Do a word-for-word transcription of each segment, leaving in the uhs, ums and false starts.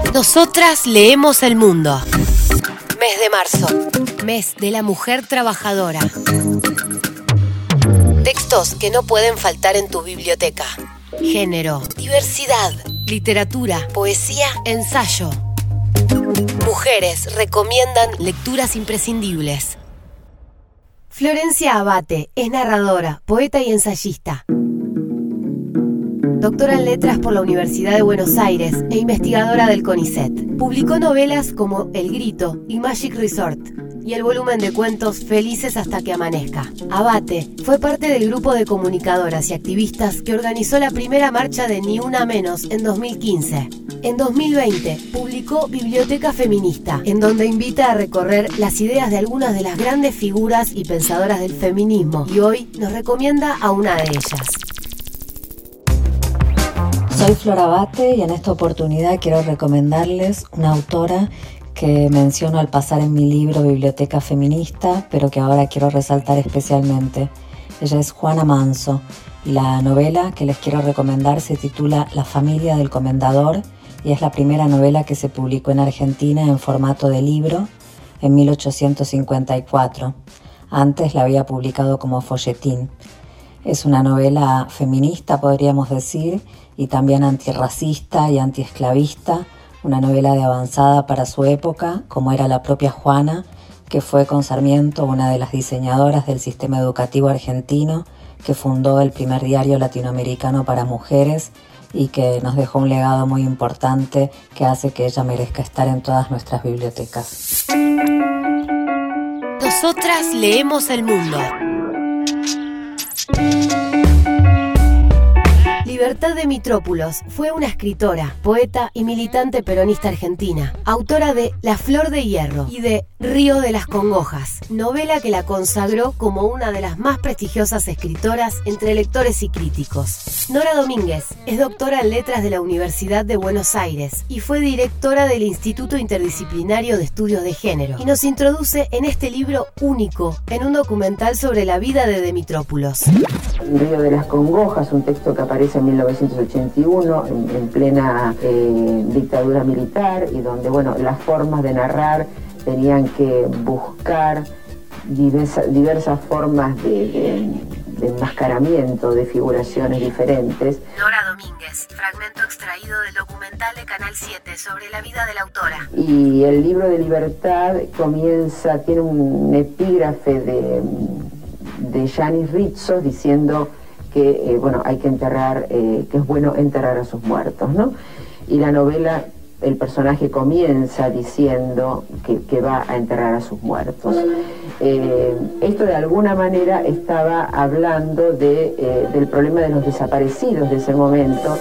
Nosotras leemos el mundo. Mes de marzo. Mes de la mujer trabajadora. Textos que no pueden faltar en tu biblioteca. Género, diversidad, literatura, poesía, ensayo. Mujeres recomiendan lecturas imprescindibles. Florencia Abate es narradora, poeta y ensayista. Doctora en Letras por la Universidad de Buenos Aires e investigadora del CONICET. Publicó novelas como El Grito y Magic Resort y el volumen de cuentos Felices hasta que amanezca. Abate fue parte del grupo de comunicadoras y activistas que organizó la primera marcha de Ni Una Menos en dos mil quince. En dos mil veinte publicó Biblioteca Feminista, en donde invita a recorrer las ideas de algunas de las grandes figuras y pensadoras del feminismo, y hoy nos recomienda a una de ellas. Soy Flor Abate y en esta oportunidad quiero recomendarles una autora que menciono al pasar en mi libro Biblioteca Feminista, pero que ahora quiero resaltar especialmente. Ella es Juana Manso y la novela que les quiero recomendar se titula La familia del comendador y es la primera novela que se publicó en Argentina en formato de libro en mil ochocientos cincuenta y cuatro. Antes la había publicado como folletín. Es una novela feminista, podríamos decir, y también antirracista y antiesclavista, una novela de avanzada para su época, como era la propia Juana, que fue con Sarmiento una de las diseñadoras del sistema educativo argentino, que fundó el primer diario latinoamericano para mujeres y que nos dejó un legado muy importante que hace que ella merezca estar en todas nuestras bibliotecas. Nosotras leemos el mundo. Libertad de Mitrópulos fue una escritora, poeta y militante peronista argentina, autora de La Flor de Hierro y de Río de las Congojas, novela que la consagró como una de las más prestigiosas escritoras entre lectores y críticos. Nora Domínguez es doctora en Letras de la Universidad de Buenos Aires y fue directora del Instituto Interdisciplinario de Estudios de Género y nos introduce en este libro único en un documental sobre la vida de Mitrópulos. Río de las Congojas, un texto que aparece en mil novecientos ochenta y uno, en, en plena eh, dictadura militar, y donde, bueno, las formas de narrar tenían que buscar diversa, diversas formas de, de, de enmascaramiento, de figuraciones diferentes. Nora Domínguez, fragmento extraído del documental de Canal siete sobre la vida de la autora. Y el libro de Libertad comienza, tiene un epígrafe de... de Yanis Rizzo diciendo que eh, bueno, hay que enterrar, eh, que es bueno enterrar a sus muertos, ¿no? Y la novela, el personaje comienza diciendo que, que va a enterrar a sus muertos. Eh, esto de alguna manera estaba hablando de, eh, del problema de los desaparecidos de ese momento.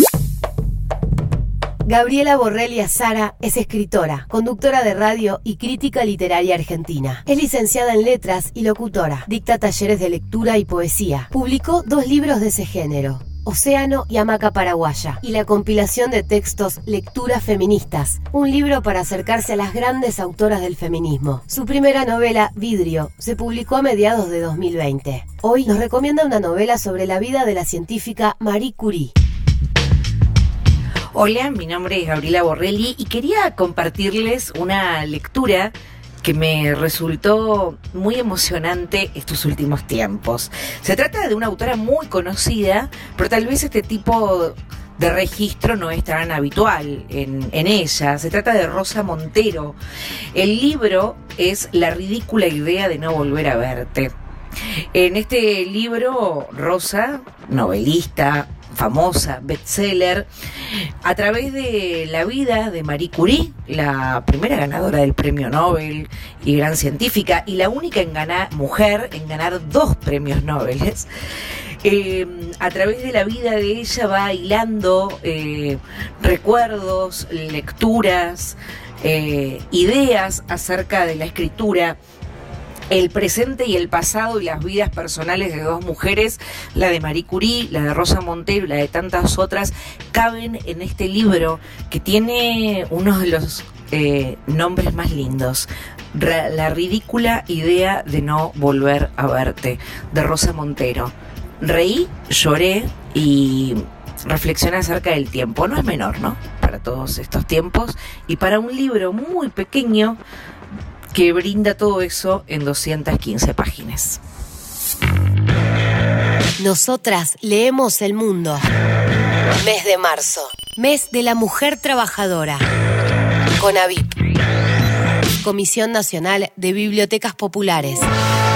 Gabriela Borrelli Azara es escritora, conductora de radio y crítica literaria argentina. Es licenciada en letras y locutora. Dicta talleres de lectura y poesía. Publicó dos libros de ese género, Océano y Hamaca Paraguaya, y la compilación de textos Lecturas Feministas, un libro para acercarse a las grandes autoras del feminismo. Su primera novela, Vidrio, se publicó a mediados de dos mil veinte. Hoy nos recomienda una novela sobre la vida de la científica Marie Curie. Hola, mi nombre es Gabriela Borrelli y quería compartirles una lectura que me resultó muy emocionante estos últimos tiempos. Se trata de una autora muy conocida, pero tal vez este tipo de registro no es tan habitual en, en ella. Se trata de Rosa Montero. El libro es La ridícula idea de no volver a verte. En este libro, Rosa, novelista, famosa, bestseller, a través de la vida de Marie Curie, la primera ganadora del premio Nobel y gran científica, y la única en ganar, mujer en ganar dos premios Nobel. Eh, a través de la vida de ella va hilando eh, recuerdos, lecturas, eh, ideas acerca de la escritura, el presente y el pasado y las vidas personales de dos mujeres, la de Marie Curie, la de Rosa Montero y la de tantas otras, caben en este libro que tiene uno de los eh, nombres más lindos. La ridícula idea de no volver a verte, de Rosa Montero. Reí, lloré y reflexioné acerca del tiempo. No es menor, ¿no? Para para todos estos tiempos y para un libro muy pequeño que brinda todo eso en doscientas quince páginas. Nosotras leemos el mundo. Mes de marzo. Mes de la Mujer Trabajadora. CONAVIP. Comisión Nacional de Bibliotecas Populares.